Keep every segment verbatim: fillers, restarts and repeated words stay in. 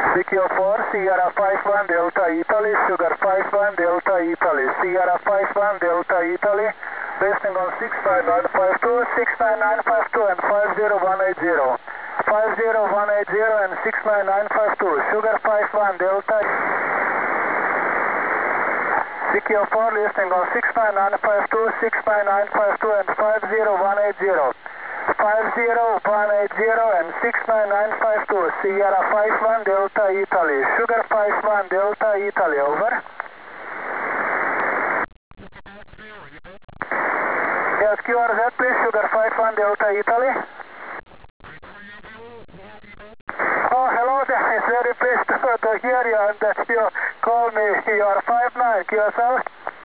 C Q four, Sierra five one Delta Italy, Sugar five one Delta Italy, Sierra five one Delta Italy, basing on six nine nine five two, six nine nine five two and five zero one eight zero. five zero one eight zero and six nine nine five two, Sugar five one Delta. C Q four listening on six nine nine five two, six nine nine five two and five zero one eight zero. five zero one eight zero and six nine nine five two, Sierra five one Delta Italy, Sugar five one Delta Italy, over. Yes, Q R Z please, Sugar five one Delta Italy. Oh, hello Dennis, very pleased to, to hear you and that you call me, you are five nine, Q S L?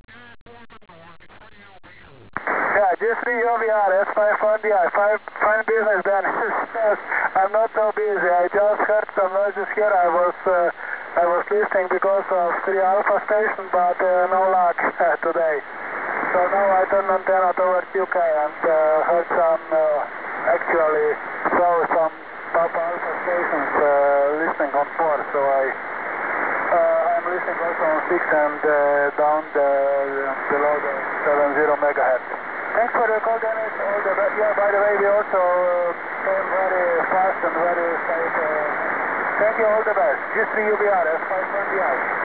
Yeah, G three O V R, S five one D I, five, fine business then. Yes, I'm not so busy, I just heard some noises here, I was, uh, I was listening because of three Alpha station, but uh, no luck uh, today. So now I turned antenna towards U K and uh, heard some, uh, actually saw some Papa Alpha stations uh, listening on four, so I, uh, I'm listening also on six and uh, down the, below the seventy megahertz. Thanks for your call, Dennis. All the best. Yeah, by the way, we also uh, came very fast and very safe. Uh, thank you, all the best. G three U B R, S five one D I.